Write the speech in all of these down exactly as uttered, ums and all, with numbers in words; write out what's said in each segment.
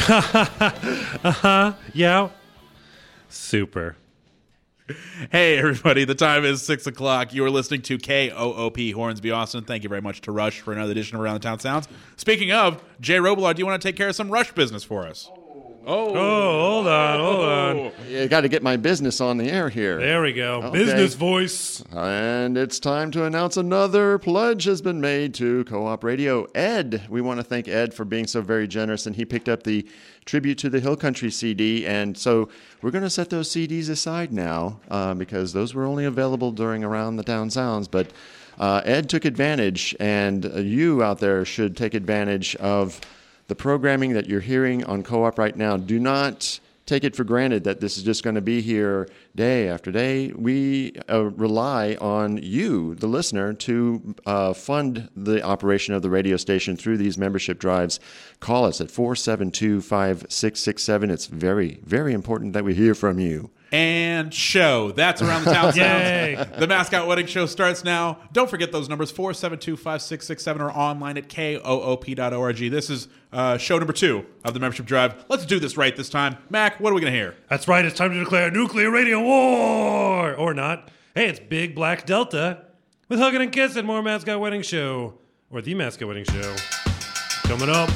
uh-huh. Yeah. Super. Hey, everybody. The time is six o'clock. You are listening to K O O P Hornsby, Austin. Thank you very much to Rush for another edition of Around the Town Sounds. Speaking of, Jay Robillard, do you want to take care of some Rush business for us? Oh, oh hold on, hold on. You got to get my business on the air here. There we go. Okay. Business voice. And it's time to announce another pledge has been made to Co-op Radio. Ed, we want to thank Ed for being so very generous, and he picked up the Tribute to the Hill Country C D, and so we're going to set those C Ds aside now uh, because those were only available during Around the Town Sounds, but uh, Ed took advantage, and uh, you out there should take advantage of the programming that you're hearing on Co-op right now. Do not take it for granted that this is just going to be here day after day. We uh, rely on you, the listener, to uh, fund the operation of the radio station through these membership drives. Call us at four seven two, five six six seven. It's very, very important that we hear from you. And show. That's Around the Town Sounds. The Mascot Wedding Show starts now. Don't forget those numbers, four seven two, five six six seven, or online at K O O P dot org. This is uh, show number two of the membership drive. Let's do this right this time. Mac, what are we going to hear? That's right. It's time to declare nuclear radio war. Or not. Hey, it's Big Black Delta with Huggin' and Kissin', more Mascot Wedding Show. Or the Mascot Wedding Show. Coming up.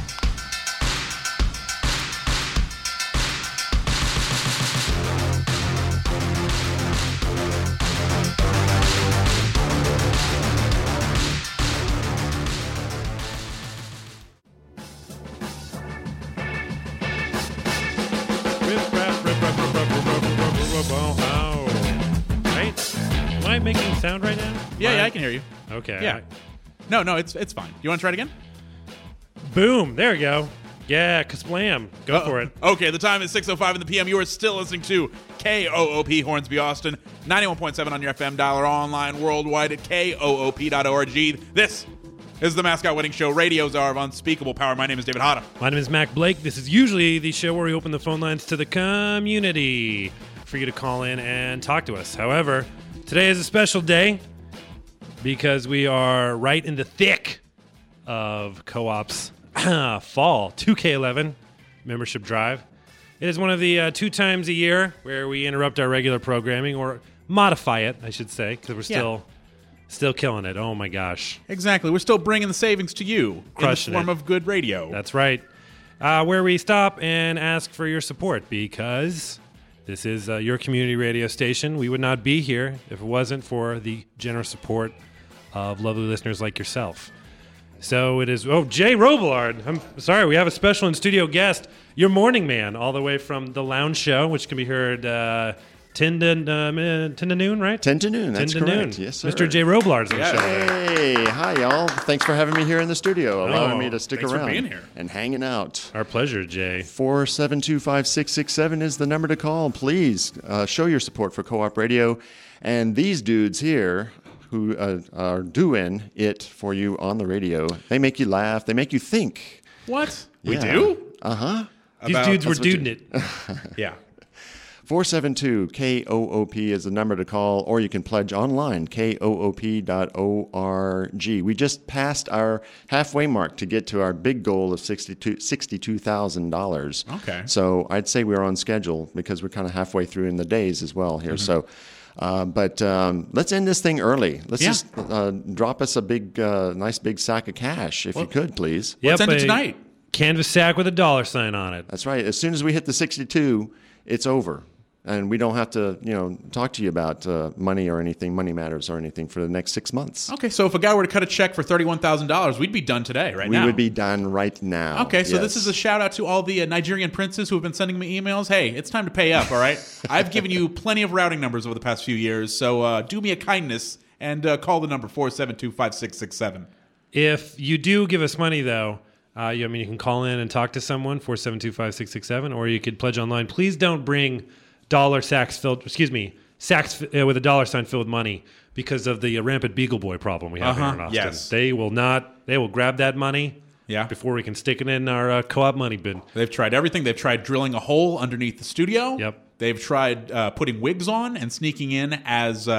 Making sound right now? Yeah, yeah, I can hear you. Okay. Yeah. No, no, it's it's fine. You want to try it again? Boom. There we go. Yeah, kasplam. Go Uh-oh. for it. Okay, the time is six oh five in the p m. You are still listening to K O O P Hornsby, Austin, ninety-one point seven on your F M dial or online worldwide at K O O P dot org. This is the Mascot Wedding Show, radio's hour of unspeakable power. My name is David Hada. My name is Mac Blake. This is usually the show where we open the phone lines to the community for you to call in and talk to us. However, today is a special day because we are right in the thick of Co-op's fall two K eleven membership drive. It is one of the uh, two times a year where we interrupt our regular programming, or modify it, I should say, because we're still yeah. still killing it. Oh, my gosh. Exactly. We're still bringing the savings to you Crushing in the form it. of good radio. That's right. Uh, where we stop and ask for your support because this is uh, your community radio station. We would not be here if it wasn't for the generous support of lovely listeners like yourself. So it is, oh, Jay Robillard. I'm sorry, we have a special in-studio guest, your morning man, all the way from The Lounge Show, which can be heard uh, ten to, um, uh, ten to noon, right? ten to noon, that's ten to correct. Noon. Yes, sir. Mister Jay Robillard's on yeah. the show. Hey, hi, y'all. Thanks for having me here in the studio, allowing oh, me to stick thanks around for being here. and hanging out. Our pleasure, Jay. four seven two, five six six seven is the number to call. Please uh, show your support for Co-op Radio. And these dudes here who uh, are doing it for you on the radio, they make you laugh. They make you think. What? Yeah. We do? Uh-huh. These About- dudes were That's what you- duding it. Yeah. four seven two K O O P is the number to call, or you can pledge online, K O O P dot org. We just passed our halfway mark to get to our big goal of sixty-two thousand dollars. Okay. So I'd say we're on schedule because we're kind of halfway through in the days as well here. Mm-hmm. So, uh, but um, let's end this thing early. Let's Yeah. just uh, drop us a big, uh, nice big sack of cash, if Well, you could, please. Let's Yep, end it a tonight. Canvas sack with a dollar sign on it. That's right. As soon as we hit the sixty-two, it's over. And we don't have to, you know, talk to you about uh, money or anything, money matters or anything for the next six months. Okay, so if a guy were to cut a check for thirty-one thousand dollars, we'd be done today, right we now. would be done right now. Okay, so yes. this is a shout out to all the uh, Nigerian princes who have been sending me emails. Hey, it's time to pay up, all right? I've given you plenty of routing numbers over the past few years, so uh, do me a kindness and uh, call the number four seven two, five six six seven. If you do give us money, though, uh, you, I mean, you can call in and talk to someone, four seven two, five six six seven, or you could pledge online. Please don't bring dollar sacks filled, excuse me, sacks uh, with a dollar sign filled with money because of the uh, rampant Beagle Boy problem we have Uh-huh, here in Austin. yes. They will not, they will grab that money Yeah. before we can stick it in our uh, co-op money bin. They've tried everything. They've tried drilling a hole underneath the studio. Yep. They've tried uh, putting wigs on and sneaking in as uh,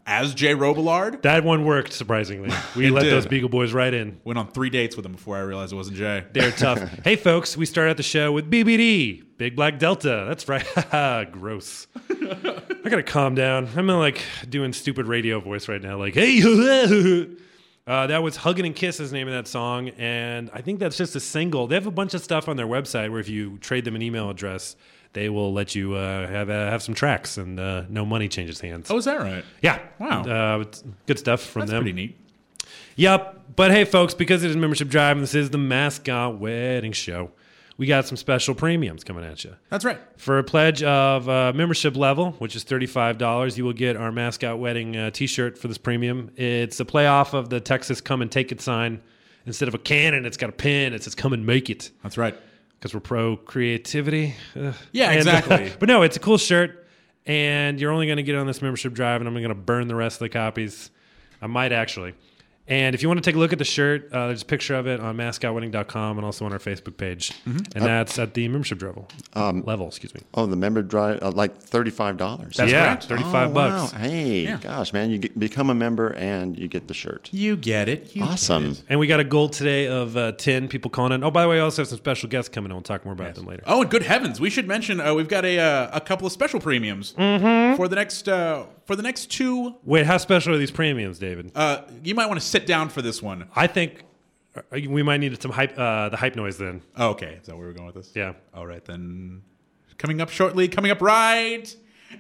as Jay Robillard. That one worked, surprisingly. We It let did. those Beagle Boys right in. Went on three dates with him before I realized it wasn't Jay. They're tough. Hey, folks, we start out the show with B B D, Big Black Delta. That's right. Gross. I gotta calm down. I'm like doing stupid radio voice right now. Like, hey, uh, that was Huggin' and Kiss is the name of that song. And I think that's just a single. They have a bunch of stuff on their website where if you trade them an email address, they will let you uh, have uh, have some tracks and uh, no money changes hands. Oh, is that right? Yeah. Wow. Uh, it's good stuff from That's them. pretty neat. Yep. But hey, folks, because it is Membership Drive and this is the Mascot Wedding Show, we got some special premiums coming at you. That's right. For a pledge of uh, membership level, which is thirty-five dollars, you will get our Mascot Wedding uh, t-shirt for this premium. It's a playoff of the Texas Come and Take It sign. Instead of a cannon, it's got a pin. It says Come and Make It. That's right. Because we're pro creativity. Ugh. Yeah, And, exactly. uh, but no, it's a cool shirt, and you're only going to get on this membership drive, and I'm going to burn the rest of the copies. I might actually. And if you want to take a look at the shirt, uh, there's a picture of it on mascot wedding dot com and also on our Facebook page. Mm-hmm. And that's at the membership level. Um, level, excuse me. Oh, the member drive, uh, like thirty-five dollars. That's yeah, correct. thirty-five oh, bucks. Wow. Hey, Yeah. gosh, man, you get, become a member and you get the shirt. You get it. You Awesome. get it. And we got a goal today of uh, ten people calling in. Oh, by the way, we also have some special guests coming in. We'll talk more about them later. Oh, and good heavens, we should mention uh, we've got a uh, a couple of special premiums for the next uh, for the next two. Wait, how special are these premiums, David? Uh, you might want to sit down for this one. I think uh, we might need some hype, uh, the hype noise then. Oh, okay, is that where we're going with this? Yeah. All right, then. Coming up shortly. Coming up right.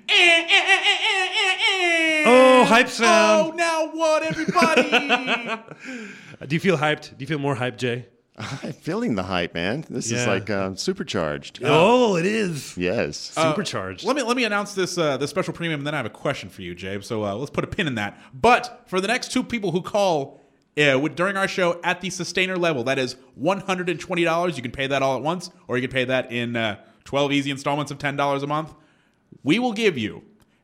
Oh, hype sound. Oh, now what, everybody? Do you feel hyped? Do you feel more hyped, Jay? I'm feeling the hype, man. This Yeah. is like uh, supercharged. oh, it is. Yes. Supercharged. Let me let me announce this uh, this special premium, and then I have a question for you, Jabe. So uh, let's put a pin in that. But for the next two people who call uh, with, during our show at the sustainer level, that is one hundred twenty dollars. You can pay that all at once, or you can pay that in uh, twelve easy installments of ten dollars a month. We will give you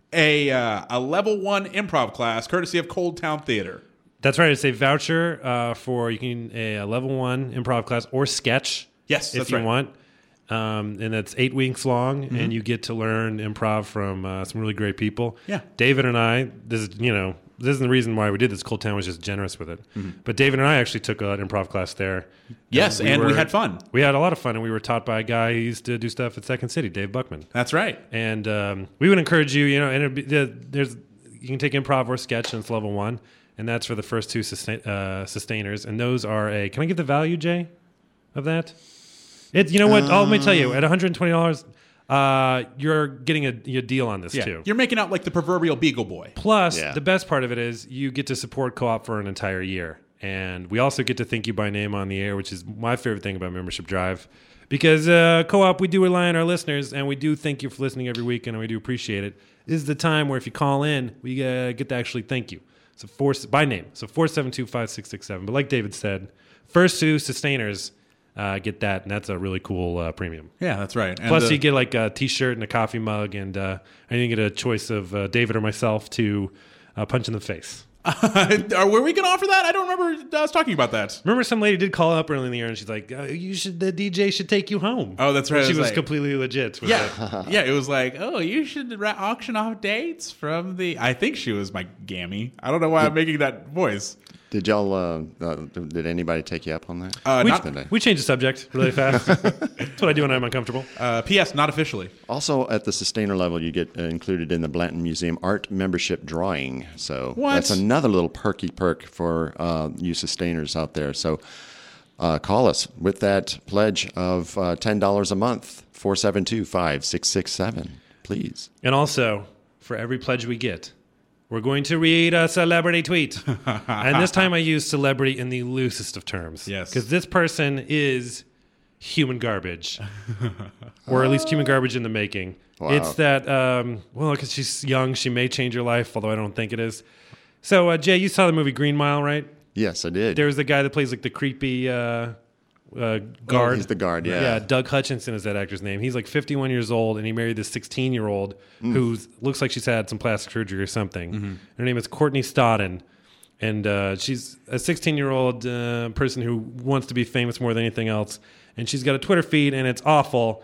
a uh, a level one improv class, courtesy of Cold Town Theater. That's right. It's a voucher uh, for you can a, a level one improv class or sketch. Yes, if that's you right. want. Um, and it's eight weeks long, Mm-hmm. and you get to learn improv from uh, some really great people. Yeah. David and I. This is you know this isn't the reason why we did this. Cold Town was just generous with it. But David and I actually took an improv class there. Mm-hmm. Yes, and we had fun. We had a lot of fun, and we were taught by a guy who used to do stuff at Second City, Dave Buckman. That's right. And um, we would encourage you, you know, and it'd be, there's you can take improv or sketch, and it's level one, and that's for the first two sustain, uh, sustainers, and those are a. Can I give the value, Jay, of that? It's you know what? Uh, oh, let me tell you, at one hundred twenty dollars, uh, you're getting a, a deal on this Yeah, too. you're making out like the proverbial Beagle Boy. Plus, Yeah. the best part of it is you get to support Co-op for an entire year. And we also get to thank you by name on the air, which is my favorite thing about Membership Drive. Because uh, Co-op, we do rely on our listeners, and we do thank you for listening every week, and we do appreciate it. This is the time where if you call in, we uh, get to actually thank you. So four, by name. So four seven two, five six six seven. But like David said, first two sustainers uh, get that, and that's a really cool uh, premium. Yeah, that's right. And Plus, uh, you get like a T-shirt and a coffee mug, and uh, and you get a choice of uh, David or myself to uh, punch in the face. Are, were we going to offer that? I don't remember us talking about that. Remember, some lady did call up early in the year, and she's like, oh, "You should. The D J should take you home." Oh, that's right. And she It was was like- completely legit. with Yeah, that. yeah. It was like, oh, you should ra- auction off dates from the. I think she was my gammy. I don't know why I'm making that voice. Did y'all? Uh, uh, did anybody take you up on that? Uh, We, not, today. we changed the subject really fast. That's what I do when I'm uncomfortable. uh, P S. Not officially. Also, at the sustainer level, you get uh, included in the Blanton Museum art membership drawing. So What? that's another little perky perk for uh, you sustainers out there. So uh, call us with that pledge of uh, ten dollars a month, four seven two, five six six seven, please. And also, for every pledge we get, we're going to read a celebrity tweet. And this time I use celebrity in the loosest of terms. Yes. Because this person is human garbage. Or at least human garbage in the making. Wow. It's that, um, well, because she's young, she may change your life, although I don't think it is. So, uh, Jay, you saw the movie Green Mile, right? Yes, I did. There's the guy that plays like the creepy uh, uh, guard. He's the guard, yeah. Yeah, Doug Hutchinson is that actor's name. He's like fifty-one years old, and he married this sixteen-year-old Mm. who looks like she's had some plastic surgery or something. Her name is Courtney Stodden, and uh, she's a sixteen-year-old uh, person who wants to be famous more than anything else. And she's got a Twitter feed, and it's awful.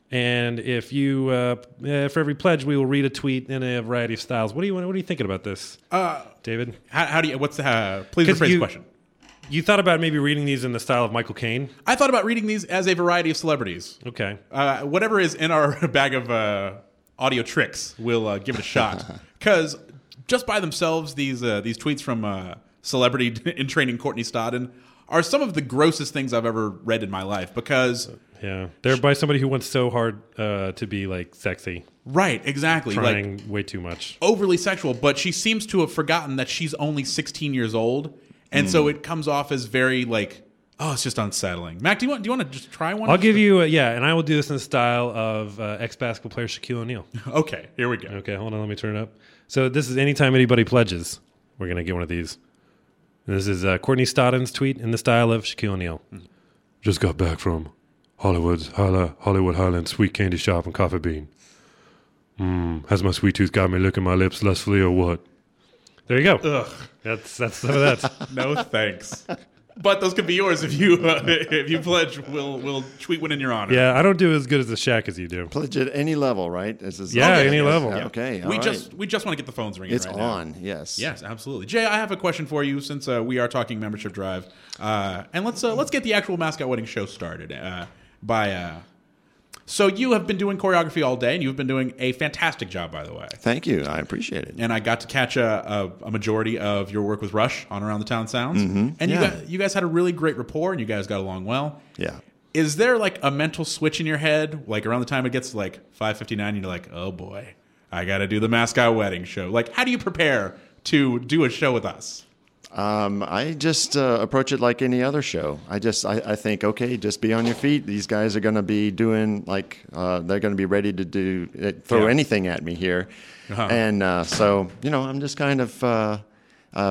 And if you, uh, uh, for every pledge, we will read a tweet in a variety of styles. What do you What are you thinking about this, Uh, David? how, how do you? What's the? Uh, please 'Cause rephrase you- the question. You thought about maybe reading these in the style of Michael Caine? I thought about reading these as a variety of celebrities. Okay. Uh, whatever is in our bag of uh, audio tricks, we'll uh, give it a shot. Because just by themselves, these uh, these tweets from uh, celebrity in training Courtney Stodden are some of the grossest things I've ever read in my life. Because Yeah, they're by somebody who wants so hard uh, to be like sexy, right, exactly, trying like way too much. overly sexual. But she seems to have forgotten that she's only sixteen years old, and so it comes off as very like, oh, it's just unsettling. Mac, do you want do you want to just try one? I'll give you, a, yeah, and I will do this in the style of uh, ex-basketball player Shaquille O'Neal. Okay, here we go. Okay, hold on, let me turn it up. So this is anytime anybody pledges, we're going to get one of these. And this is uh, Courtney Stodden's tweet in the style of Shaquille O'Neal. Just got back from Hollywood's Holla, Hollywood Highland Sweet Candy Shop and Coffee Bean. Mmm, has my sweet tooth got me licking my lips lustfully or what? There you go. Ugh, That's that's some of that. no thanks. But those could be yours if you uh, if you pledge. We'll we'll tweet one in your honor. Yeah, I don't do as good as the Shaq as you do. Pledge at any level, right? This is Yeah, okay. any level. Yeah, okay, all we right. just we just want to get the phones ringing. It's right on. Now. Yes. Yes, absolutely. Jay, I have a question for you since uh, we are talking membership drive, uh, and let's uh, let's get the actual Mascot Wedding show started. Uh, by uh, so you have been doing choreography all day, and you've been doing a fantastic job, by the way. Thank you. I appreciate it. And I got to catch a, a, a majority of your work with Rush on Around the Town Sounds, Mm-hmm. and Yeah. you guys, you guys had a really great rapport, and you guys got along well. Yeah. Is there like a mental switch in your head, like around the time it gets like five fifty-nine, and you're like, oh boy, I got to do the Mascot Wedding show? Like, how do you prepare to do a show with us? Um, I just uh, approach it like any other show. I just I, I think, okay, just be on your feet. These guys are going to be doing like uh, they're going to be ready to do uh, throw Yeah. anything at me here, Uh-huh. and uh, so you know I'm just kind of uh, uh,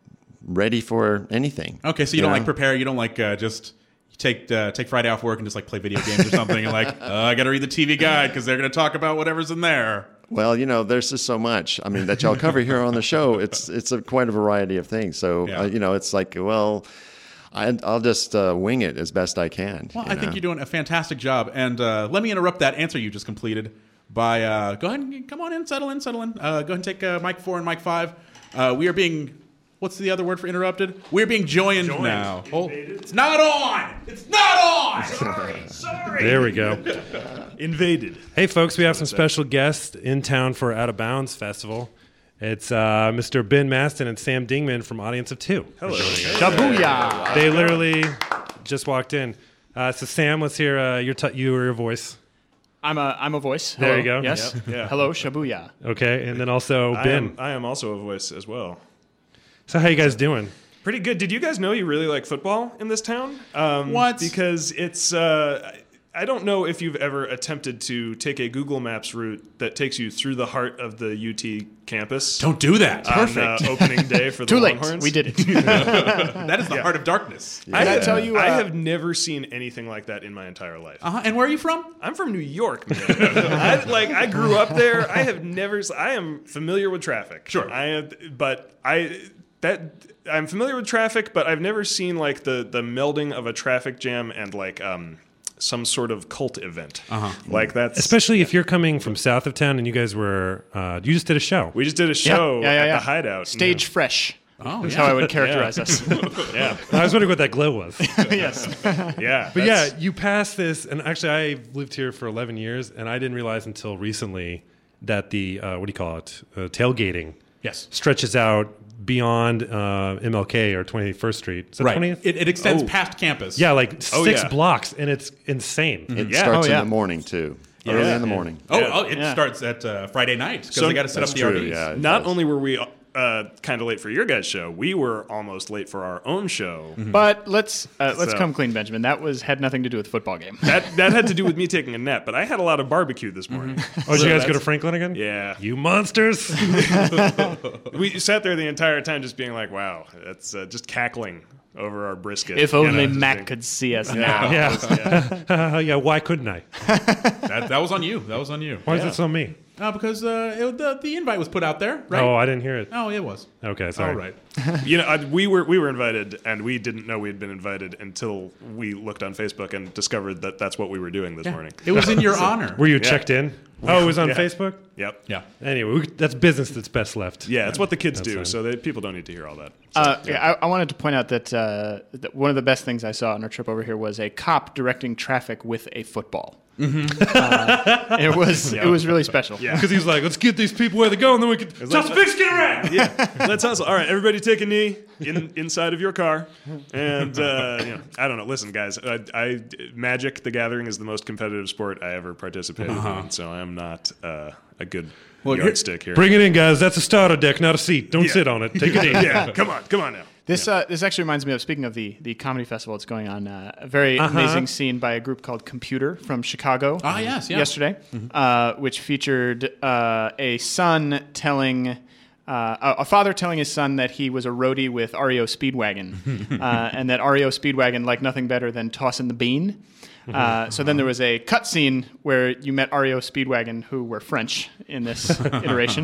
ready for anything. Okay, so you, don't know? like prepare, you don't like uh, just take uh, take Friday off work and just like play video games or something, and like uh, I got to read the T V guide because they're going to talk about whatever's in there. Well, you know, there's just so much. I mean, that y'all cover here on the show. It's it's a quite a variety of things. So Yeah. uh, you know, it's like, well, I, I'll just uh, wing it as best I can. Well, you I think know? you're doing a fantastic job. And uh, let me interrupt that answer you just completed by uh, go ahead and come on in, settle in, settle in. Uh, go ahead and take uh, mic four and mic five. Uh, we are being, what's the other word for interrupted? We're being joined, Joined. now. Oh, Invaded. it's not on! It's not on! Sorry, sorry. There we go. Invaded. Hey, folks, we have some special guests in town for Out of Bounds Festival. It's uh, Mister Ben Maston and Sam Dingman from Audience of Two. Hello. Shabuya! They literally just walked in. Uh, so, Sam, let's hear uh, your t- you or your voice. I'm a I'm a voice. There you Hello. go. Yes. Yep, yeah. Hello, Shabuya. Okay, and then also I Ben. am, I am also a voice as well. So, how you guys doing? Pretty good. Did you guys know you really like football in this town? Um, What? Because it's. Uh, I don't know if you've ever attempted to take a Google Maps route that takes you through the heart of the U T campus. Don't do that. on, Perfect. uh, opening day for the Too late. Longhorns. We did it. that is the yeah. heart of darkness. I, Can I tell you, I uh, have never seen anything like that in my entire life. Uh-huh. And where are you from? I'm from New York, man. I, like I grew up there. I have never. s- I am familiar with traffic. Sure. I am, but I that I'm familiar with traffic, but I've never seen like the the melding of a traffic jam and like um some sort of cult event. Uh-huh. Like that's Especially if you're coming from south of town and you guys were, uh, you just did a show. we just did a show yeah, yeah, at yeah. the Hideout. Stage fresh. Oh, That's yeah. how I would characterize us. Yeah, I was wondering what that glow was. Yes. yeah. But yeah, that's- you passed this, and actually, I lived here for eleven years, and I didn't realize until recently that the uh, what do you call it, uh, tailgating, Yes. stretches out beyond uh, M L K or twenty-first Street. Is that Right. twentieth? It, it extends Oh. past campus. Yeah, like Oh, six yeah. blocks, and it's insane. It Yeah. starts Oh, yeah. in the morning too. Early Yeah. in the morning. Oh, Yeah. oh it Yeah. starts at uh, Friday night because So they got to set up That's the true. R Vs. Yeah. it Not does. only were we uh, kind of late for your guys' show, we were almost late for our own show. But let's uh, let's So- come clean, Benjamin. That was had nothing to do with the football game. That that had to do with me taking a nap, but I had a lot of barbecue this morning. Oh, did So you guys go to that's- Franklin again? Yeah, You monsters! we sat there the entire time, just being like, "Wow, that's uh, just cackling over our brisket." If you only know, just Mac being- could see us now. yeah, yeah. Why couldn't I? That, that was on you. That was on you. Why is it so me? Uh, because uh, it, the the invite was put out there, right? Oh, I didn't hear it. Oh, it was. Okay, sorry. All right. You know, I, we were we were invited, and we didn't know we had been invited until we looked on Facebook and discovered that that's what we were doing this morning. It was in your honor. Were you checked in? Oh, it was on Yeah. Facebook? Yep. Yeah. Anyway, we, that's business that's best left. Yeah, it's what the kids That's do, fine. so they, people don't need to hear all that. Uh, yeah, I, I wanted to point out that, uh, that one of the best things I saw on our trip over here was a cop directing traffic with a football. Mm-hmm. uh, it was it was really special. Yeah. Because he's like, let's get these people where they go, and then we can toss the big skin around. Yeah, let's hustle. All right, everybody take a knee in, inside of your car. And, uh, you know, I don't know. Listen, guys, I, I, Magic the Gathering is the most competitive sport I ever participated in, so I'm not uh, a good Well, you're- yardstick here. Bring it in, guys. That's a starter deck, not a seat. Don't Yeah. sit on it. Take it in. Yeah, come on, come on now. This uh, this actually reminds me of, speaking of the, the comedy festival that's going on, uh, a very amazing scene by a group called Computer from Chicago. Ah, yes, yeah. Yesterday, uh, which featured uh, a son telling, uh, a, a father telling his son that he was a roadie with R E O Speedwagon, uh, and that R E O Speedwagon liked nothing better than tossing the bean. Uh, so then there was a cut scene where you met R E O Speedwagon, who were French in this iteration,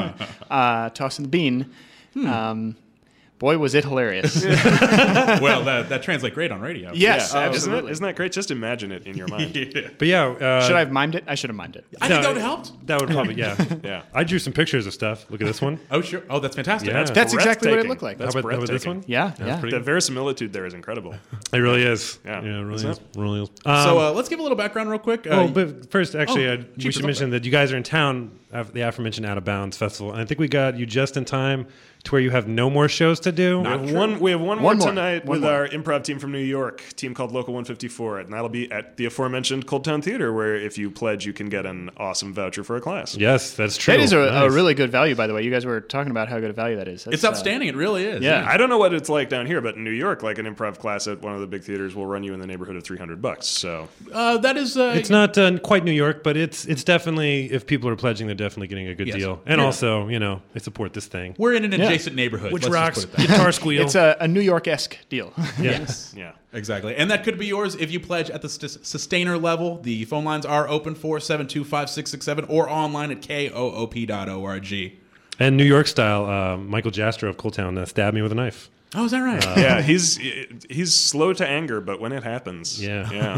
uh, tossing the bean. Um, Boy, was it hilarious. Well, that, that translates great on radio. Yes, Yeah, isn't, absolutely. that, isn't that great? Just imagine it in your mind. But yeah. Uh, Should I have mimed it? I should have mimed it. I think that would have helped. That would probably, yeah. Yeah. I drew some pictures of stuff. Look at this one. Oh, sure. Oh, that's fantastic. Yeah. That's That's exactly what it breathtaking. looked like. How That's about, how about this breathtaking. one? Yeah, That's yeah. pretty The verisimilitude there is incredible. It really is. Yeah. Yeah, it really Isn't is. it? Really is. So Um, uh, let's give a little background real quick. Uh, well, but first, actually, oh, uh, Chief we is should up mention that you guys are in town, at the aforementioned Out of Bounds Festival. And I think we got you just in time to where you have no more shows to do. We have one. We have one, One more more. tonight One with more. our improv team from New York, team called Local one fifty-four, and that'll be at the aforementioned Cold Town Theater, where if you pledge, you can get an awesome voucher for a class. Yes, that's true. That is a, a Nice. really good value, by the way. You guys were talking about how good a value that is. That's, it's outstanding. it really is. yeah. I don't know what it's like down here, but in New York, like an improv class at one of the big theaters will run you in the neighborhood of three hundred bucks. So Uh, that is. Uh, It's not uh, quite New York, but it's it's definitely, if people are pledging, they're definitely getting a good Yes. deal. And Yeah. also, you know, they support this thing. We're in an adjacent neighborhood. Which Let's just rocks, put it that way. guitar squeal. It's a, a New York-esque deal. yes. yeah. Exactly. And that could be yours if you pledge at the st- sustainer level. The phone lines are open four seven two, five six six seven or online at K O O P dot org. And New York style, uh, Michael Jastrow of Cold Town uh, stabbed me with a knife. Oh, is that right? Yeah, he's he's slow to anger, but when it happens, Yeah. yeah.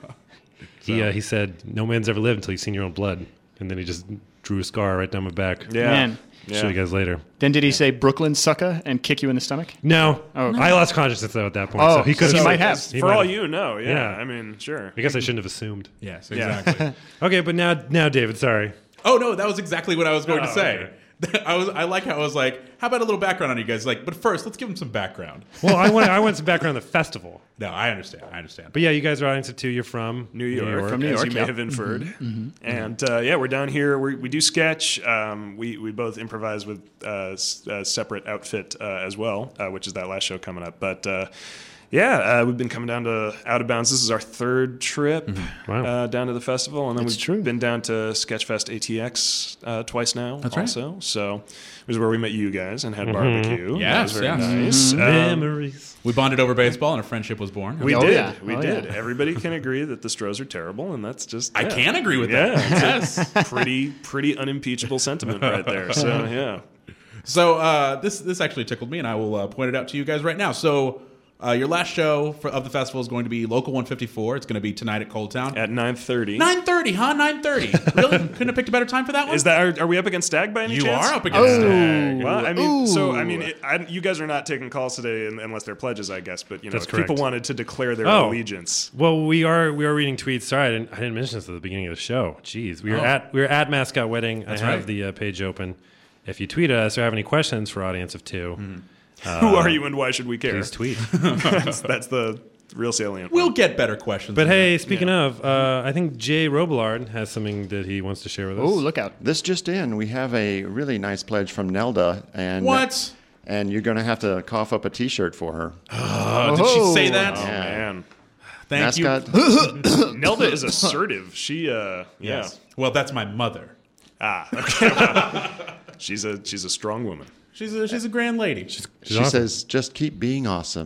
He uh, he said, "No man's ever lived until you've seen your own blood," and then he just drew a scar right down my back. Yeah. Man. Show you guys later. Then did he say Brooklyn sucker and kick you in the stomach? No, Oh. I lost consciousness though at that point. Oh, so he could so he have. might have. He For might all have. you know, yeah. Yeah. I mean, sure. I guess I shouldn't have assumed. Yes, Yeah. exactly. Okay, but now, now, David, sorry. Oh no, that was exactly what I was going to Oh, say. okay. I was. I like how I was like, how about a little background on you guys? Like, but first, let's give them some background. Well, I want I want some background on the festival. No, I understand. I understand. But yeah, you guys are audience of two. You're from New York, From New as York, you may yeah. have inferred. And uh, yeah, we're down here. we we do sketch. Um, we we both improvise with uh, s- a separate outfit uh, as well, uh, which is that last show coming up. But uh, yeah, uh, we've been coming down to Out of Bounds. This is our third trip Wow. uh, down to the festival, and then It's we've true. been down to Sketchfest A T X uh, twice now. That's right. also. So it was where we met you guys and had barbecue. Yes, that was very yes. nice. Um, memories. We bonded over baseball, and a friendship was born. we Oh, did. yeah. We Oh, did. yeah. Everybody can agree that the Stros are terrible, and that's just. I yeah. can agree with Yeah, that. it's Yes. pretty pretty unimpeachable sentiment right there. So yeah, So uh, this this actually tickled me, and I will uh, point it out to you guys right now. So uh, your last show for, of the festival is going to be Local one fifty-four. It's going to be tonight at Cold Town. at nine thirty. nine thirty, huh? nine thirty. Really? Couldn't have picked a better time for that one? Is that are, are we up against Stag by any You chance? are up against Stag. Well, I mean, so I Ooh. mean, it, I, you guys are not taking calls today un- unless they're pledges, I guess. But you know, That's if people correct. wanted to declare their Oh. allegiance. Well, we are we are reading tweets. Sorry, I didn't, I didn't mention this at the beginning of the show. Jeez, we were Oh. at we were at Mascot Wedding. That's I have right. the uh, page open. If you tweet us or have any questions for audience of two, Who are you and why should we care? please tweet. that's, that's the real salient. We'll one. get better questions. But than hey, that. speaking of, uh, I think Jay Robillard has something that he wants to share with us. Oh, look out. This just in, we have a really nice pledge from Nelda, and What? And you're going to have to cough up a T-shirt for her. Oh, did she say that? Oh man, Thank Mascot. you. Nelda is assertive. She, uh, yeah. Yes. Well, that's my mother. Ah, okay. Well, she's a she's a strong woman. She's a she's a grand lady. She awesome. says, "Just keep being awesome."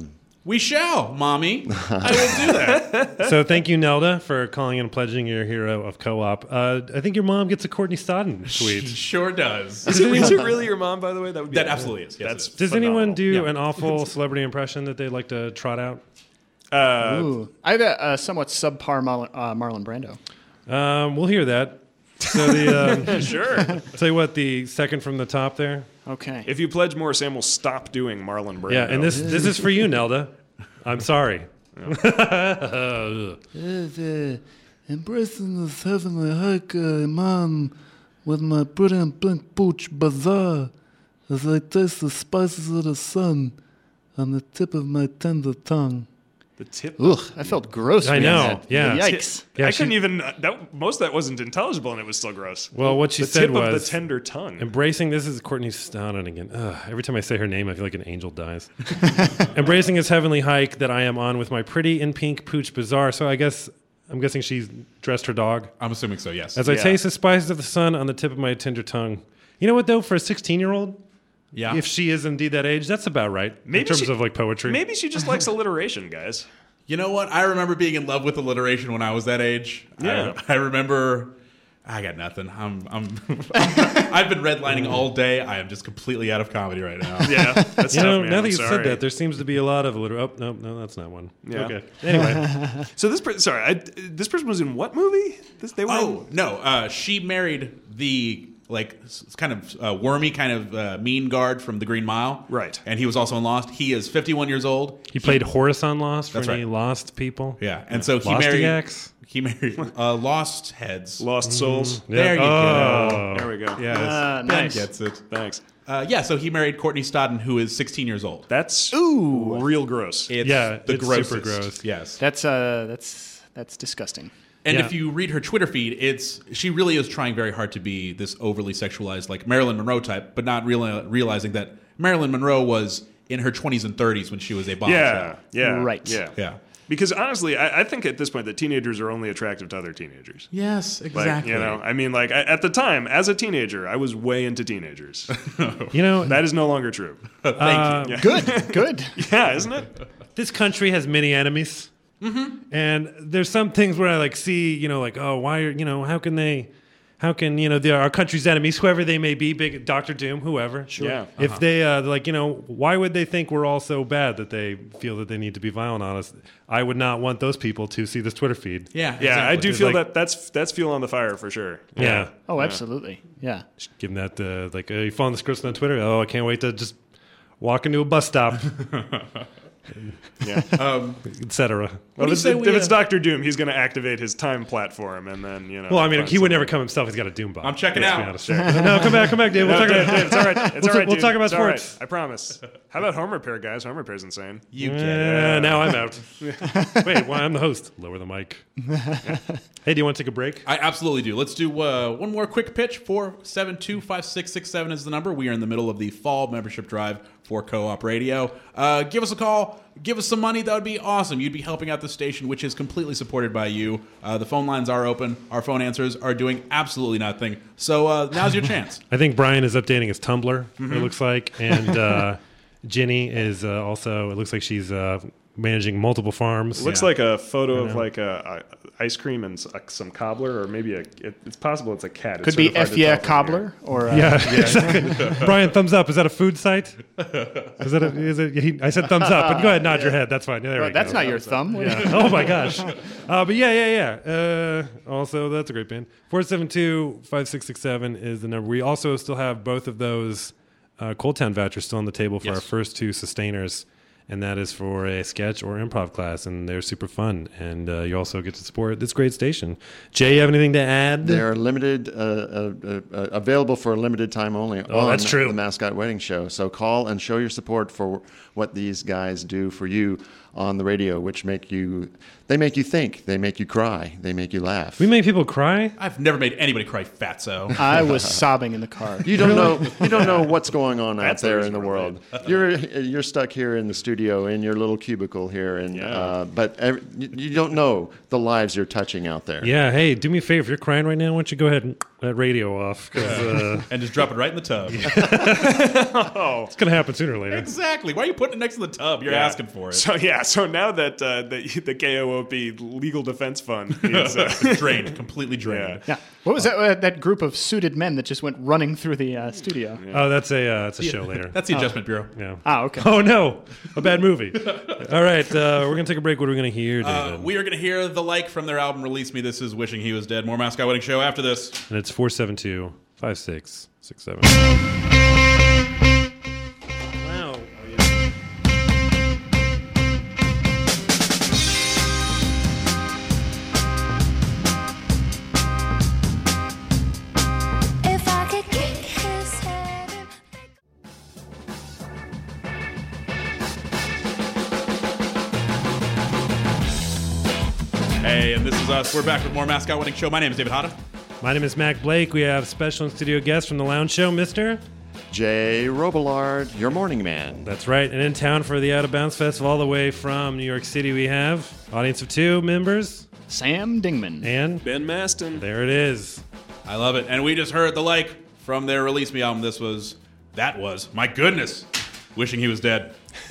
We shall, Mommy. I will do that. So thank you, Nelda, for calling and pledging your hero of co-op. Uh, I think your mom gets a Courtney Stodden She tweet. sure does. Is it, is it really your mom, by the way? That would be That absolutely is. Yes, That's it is. Does phenomenal. anyone do Yeah. an awful celebrity impression that they'd like to trot out? Uh, Ooh. I have a, a somewhat subpar Marlon, uh, Marlon Brando. Um, we'll hear that. So the um, sure. tell you what, the second from the top there. Okay. If you pledge more, Sam will stop doing Marlon Brando. Yeah, and this this is for you, Nelda. I'm sorry. Embracing this heavenly hike, uh, Imam, with my brilliant blink booch bazaar, as I taste the spices of the sun on the tip of my tender tongue. the tip. Ugh, I felt gross. I reading know, that. yeah. Yikes. Yeah, I she- couldn't even. That, most of that wasn't intelligible, and it was still gross. Well, what she the said tip was of the tender tongue. embracing. This is Courtney Stodden again. Ugh, every time I say her name, I feel like an angel dies. Embracing this heavenly hike that I am on with my pretty in pink pooch bazaar. So I guess I'm guessing she's dressed her dog. I'm assuming so, yes. As I Yeah. taste the spices of the sun on the tip of my tender tongue. You know what though? For a sixteen-year-old, yeah. if she is indeed that age, that's about right Maybe in terms she- of like poetry. Maybe she just likes alliteration, guys. You know what? I remember being in love with alliteration when I was that age. Yeah. I, I remember. I got nothing. I'm. I'm. I've been redlining all day. I am just completely out of comedy right now. Yeah, that's You tough, know, man. now I'm that you sorry. said that, there seems to be a lot of alliter- Oh no, no, that's not one. Yeah. Okay. Anyway, So this person, sorry, I, this person was in what movie? This they were. Oh no! Uh, she married the like s- kind of uh, wormy, kind of uh, mean guard from The Green Mile. Right. And he was also in Lost. He is fifty-one years old. he played Horace on Lost for That's any right. Lost people. Yeah. And so he Lost married. X? He married uh, Lost Heads. Lost Souls. There you oh. go. There we go. Yes. Ah, Ben nice. gets it. Thanks. Uh, yeah. So he married Courtney Stodden, who is sixteen years old. That's ooh real gross. It's Yeah, the it's grossest. super gross. Yes. That's uh, that's that's disgusting. And Yeah. if you read her Twitter feed, it's she really is trying very hard to be this overly sexualized, like Marilyn Monroe type, but not real, realizing that Marilyn Monroe was in her twenties and thirties when she was a bombshell. Yeah, yeah, Right. Yeah, Yeah. Because honestly, I, I think at this point that teenagers are only attractive to other teenagers. Yes, Like, exactly. you know, I mean, like I, at the time, as a teenager, I was way into teenagers. You know, That is no longer true. Thank uh, you. Good, good. Yeah, isn't it? this country has many enemies, mm-hmm. and there's some things where I like see, you know, like oh, why are you know, how can they, how can you know, they're our country's enemies, whoever they may be, big Doctor Doom, whoever. Sure. Yeah. If they uh, like, you know, why would they think we're all so bad that they feel that they need to be violent on us? I would not want those people to see this Twitter feed. Yeah, Yeah, I exactly. do It's feel like- that that's that's fuel on the fire for sure. Yeah. Oh, absolutely. Yeah. Give them that uh, like uh, you follow the scripts on Twitter. Oh, I can't wait to just walk into a bus stop, Yeah. Um, et cetera. Well, do you if, say if we, it's uh, Doctor Doom, he's going to activate his time platform, and then you know. Well, I mean, find he would something. never come himself. He's got a Doom bot. I'm checking Let's be out. honest. No, come back, come back, Dave. We'll No, talk Dave, about Dave, it's all right. It's We'll all right. t- we'll dude. talk about It's all right. sports. I promise. How about home repair, guys? Home repair's insane. you get Yeah, it. now I'm out. Wait, well, I'm the host. Lower the mic. Hey, do you want to take a break? I absolutely do. Let's do uh, one more quick pitch. four seven two, five six six seven is the number. We are in the middle of the fall membership drive for Co-op Radio. Uh, give us a call. Give us some money. That would be awesome. You'd be helping out the station, which is completely supported by you. Uh, the phone lines are open. Our phone answers are doing absolutely nothing. So uh, now's your chance. I think Brian is updating his Tumblr, Mm-hmm. it looks like. And uh, Ginny is uh, also, it looks like she's uh, managing multiple farms. Looks Yeah. like a photo of like a, a ice cream and s- uh, some cobbler, or maybe a. It, it's possible it's a cat. It's Could sort be of hard F to yeah tell from cobbler here. or uh, Yeah, exactly. Brian, thumbs up. Is that a food site? Is that a, is it? He, I said thumbs up, but go ahead, nod your head. That's fine. There Well, we that's go. not your thumb. What- Oh my gosh. Uh, but yeah, yeah, yeah. Uh, also, that's a great band. four seven two, five six six seven is the number. We also still have both of those uh, Cold Town vouchers still on the table for Yes. our first two sustainers. And that is for a sketch or improv class. And they're super fun. And uh, you also get to support this great station. Jay, you have anything to add? They're limited, uh, uh, uh, uh, available for a limited time only Oh, on that's true. the Mascot Wedding Show. So call and show your support for what these guys do for you on the radio, which make you, they make you think, they make you cry, they make you laugh. We make people cry? I've never made anybody cry, fatso. I was sobbing in the car. You don't know. You don't know what's going on out That's there the in the reason we're world. You're you're stuck here in the studio in your little cubicle here, and Yeah. uh, but every, you you don't know the lives you're touching out there. Yeah, hey, do me a favor. If you're crying right now, why don't you go ahead and that radio off? 'Cause, uh, And just drop it right in the tub. it's going to happen sooner or later. Exactly. Why are you putting it next to the tub? You're Yeah. asking for it. So yeah, so now that uh, the, the K O O P Legal Defense Fund is uh, drained, completely drained. Yeah. What was that? Uh, that group of suited men that just went running through the uh, studio. Oh, that's a uh, that's a show later. That's the Adjustment Bureau. Yeah. Ah, okay. Oh, no. A bad movie. All right. Uh, we're going to take a break. What are we going to hear, David? Uh, we are going to hear The Like from their album Release Me. This is Wishing He Was Dead. More Mascot Wedding Show after this. and it's four seven two, five six six seven. Wow. If I could get his head and Hey, and this is us. We're back with more Mascot Wedding Show. My name is David Hada. My name is Mac Blake. We have special and studio guest from the Lounge Show, Mister Jay Robillard, your morning man. That's right. And in town for the Out of Bounds Festival, all the way from New York City, we have audience of two members. Sam Dingman. And Ben Maston. there it is. I love it. And we just heard The Like from their Release Me album. This was, that was, my goodness, Wishing He Was Dead.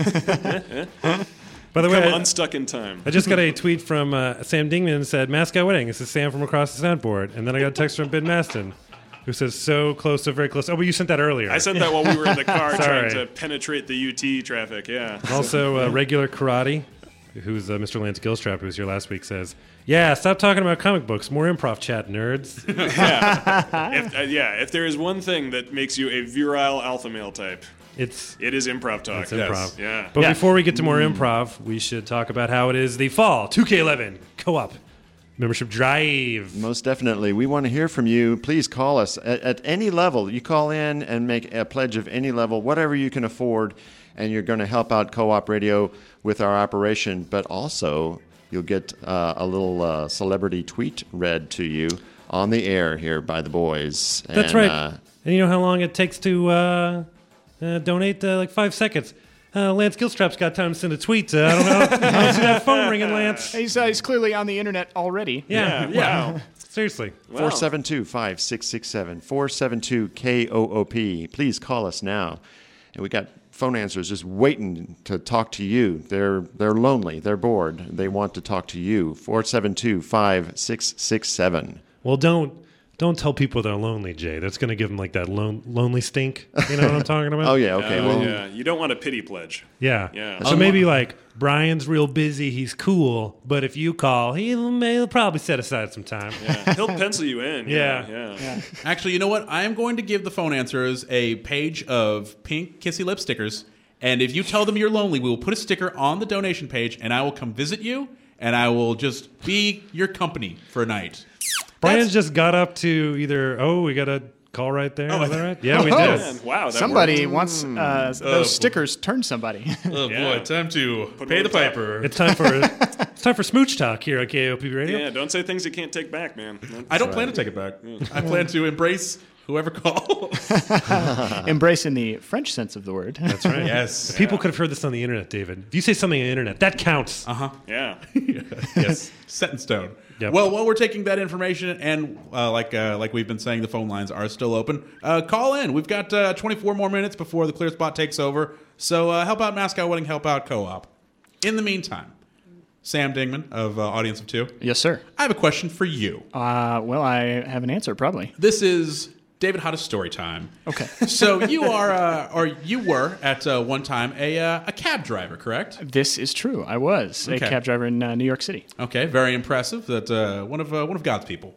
By the way, Become I, unstuck in time. I just got a tweet from uh, Sam Dingman that said, Mascot Wedding. This is Sam from across the soundboard. And then I got a text from Ben Maston who says, so close, so very close. Oh, but you sent that earlier. I sent that while we were in the car Sorry. trying to penetrate the U T traffic. Yeah. Also, uh, regular karate, who's uh, Mister Lance Gilstrap, who was here last week, says, yeah, stop talking about comic books. More improv chat, nerds. if, uh, yeah. If there is one thing that makes you a virile alpha male type, It's it is improv talk. It's improv. Yeah. But Yeah. before we get to more improv, we should talk about how it is the fall two K eleven co-op membership drive. Most definitely. We want to hear from you. Please call us at, at any level. You call in and make a pledge of any level, whatever you can afford, and you're going to help out Co-op Radio with our operation. But also, you'll get uh, a little uh, celebrity tweet read to you on the air here by the boys. That's And, right. Uh, And you know how long it takes to uh, uh, donate? Uh, like five seconds. Uh, Lance Gilstrap's got time to send a tweet. Uh, I don't know. I don't see that phone ringing, Lance. He's, uh, he's clearly on the internet already. Yeah, Yeah, wow. Seriously. four seven two, five six six seven, four seven two K O O P. Please call us now. And we got phone answers just waiting to talk to you. They're they're lonely. They're bored. They want to talk to you. four seven two, five six six seven. Well, don't don't tell people they're lonely, Jay. That's going to give them like that lon- lonely stink. You know what I'm talking about? Oh, yeah. Okay. Uh, well, yeah. You don't want a pity pledge. Yeah. Yeah. So maybe like Brian's real busy. He's cool. But if you call, he'll, he'll probably set aside some time. Yeah. He'll pencil you in. Yeah. Yeah. yeah. Actually, you know what? I am going to give the phone answerers a page of pink kissy lip stickers. And if you tell them you're lonely, we will put a sticker on the donation page, and I will come visit you, and I will just be your company for a night. Brian's That's- just got up to either, oh, we got a call right there. Is that right? Yeah, we Oh, did. Man, wow. That Somebody worked. wants uh, those boy. stickers turned somebody. Oh Yeah. boy, time to Put pay them the on top. piper. It's time for it's time for smooch talk here on K O P Radio. Yeah. Don't say things you can't take back, man. I don't plan to take it back. I plan to embrace whoever calls. Embrace in the French sense of the word. That's right. Yes. People could have heard this on the internet, David. If you say something on the internet, that counts. Uh huh. Yeah. Yes. Set in stone. Yep. Well, while we're taking that information, and uh, like uh, like we've been saying, the phone lines are still open. Uh, call in. We've got uh, twenty-four more minutes before the clear spot takes over. So uh, help out Mascot Wedding, help out Co-op. In the meantime, Sam Dingman of uh, Audience of Two, Yes, sir. I have a question for you. Uh, well, I have an answer, probably. This is David Hada's story time. Okay. So you are, uh, or you were at uh, one time a uh, a cab driver, correct? This is true. I was Okay. a cab driver in uh, New York City. Okay, very impressive. That uh, one of uh, one of God's people.